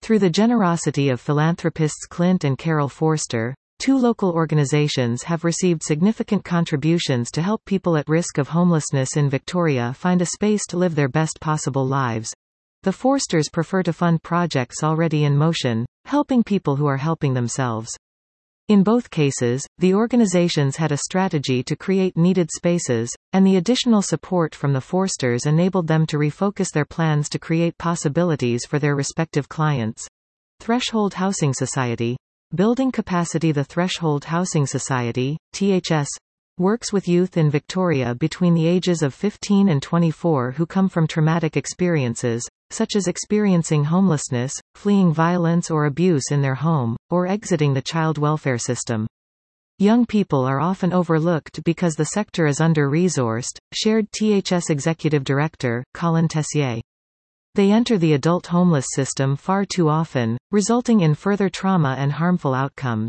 Through the generosity of philanthropists Clint and Carol Forster, two local organizations have received significant contributions to help people at risk of homelessness in Victoria find a space to live their best possible lives. The Forsters prefer to fund projects already in motion, helping people who are helping themselves. In both cases, the organizations had a strategy to create needed spaces, and the additional support from the Forsters enabled them to refocus their plans to create possibilities for their respective clients. Threshold Housing Society. Building capacity. The Threshold Housing Society, THS, works with youth in Victoria between the ages of 15 and 24 who come from traumatic experiences, such as experiencing homelessness, fleeing violence or abuse in their home, or exiting the child welfare system. Young people are often overlooked because the sector is under-resourced, shared THS Executive Director, Colin Tessier. They enter the adult homeless system far too often, resulting in further trauma and harmful outcomes.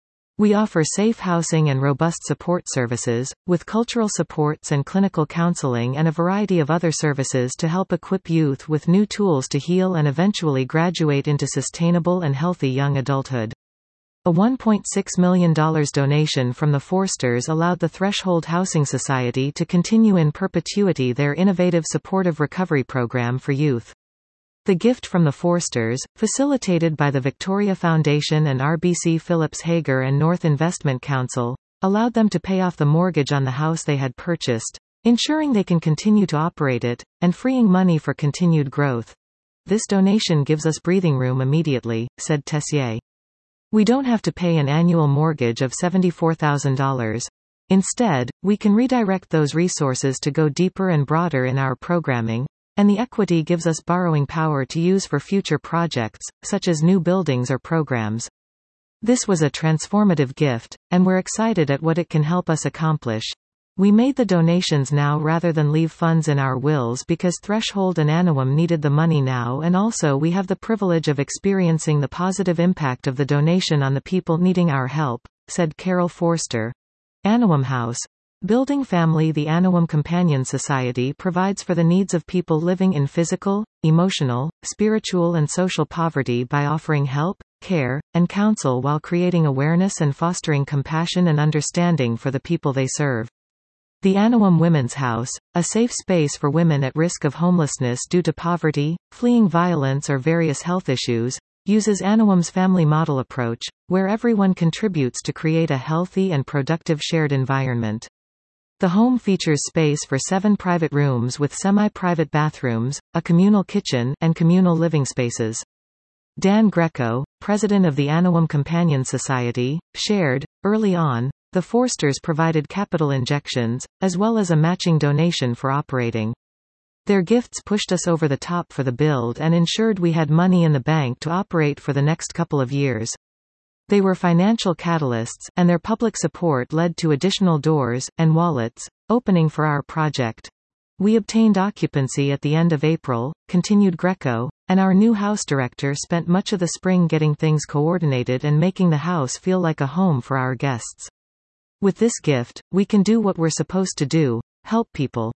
We offer safe housing and robust support services, with cultural supports and clinical counseling and a variety of other services to help equip youth with new tools to heal and eventually graduate into sustainable and healthy young adulthood. A $1.6 million donation from the Forsters allowed the Threshold Housing Society to continue in perpetuity their innovative supportive recovery program for youth. The gift from the Forsters, facilitated by the Victoria Foundation and RBC Phillips Hager and North Investment Council, allowed them to pay off the mortgage on the house they had purchased, ensuring they can continue to operate it, and freeing money for continued growth. This donation gives us breathing room immediately, said Tessier. We don't have to pay an annual mortgage of $74,000. Instead, we can redirect those resources to go deeper and broader in our programming, and the equity gives us borrowing power to use for future projects, such as new buildings or programs. This was a transformative gift, and we're excited at what it can help us accomplish. We made the donations now rather than leave funds in our wills because Threshold and Anawam needed the money now, and also we have the privilege of experiencing the positive impact of the donation on the people needing our help, said Carol Forster. Anawam House. Building family. The Anawam Companion Society provides for the needs of people living in physical, emotional, spiritual and social poverty by offering help, care, and counsel while creating awareness and fostering compassion and understanding for the people they serve. The Anawam Women's House, a safe space for women at risk of homelessness due to poverty, fleeing violence or various health issues, uses Anawam's family model approach, where everyone contributes to create a healthy and productive shared environment. The home features space for 7 private rooms with semi-private bathrooms, a communal kitchen, and communal living spaces. Dan Greco, president of the Anawam Companion Society, shared, early on, the Forsters provided capital injections, as well as a matching donation for operating. Their gifts pushed us over the top for the build and ensured we had money in the bank to operate for the next couple of years. They were financial catalysts, and their public support led to additional doors and wallets opening for our project. We obtained occupancy at the end of April, continued Greco, and our new house director spent much of the spring getting things coordinated and making the house feel like a home for our guests. With this gift, we can do what we're supposed to do, help people.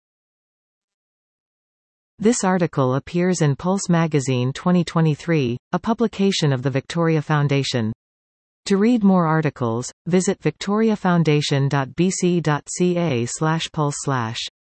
This article appears in Pulse Magazine 2023, a publication of the Victoria Foundation. To read more articles, visit victoriafoundation.bc.ca/pulse/.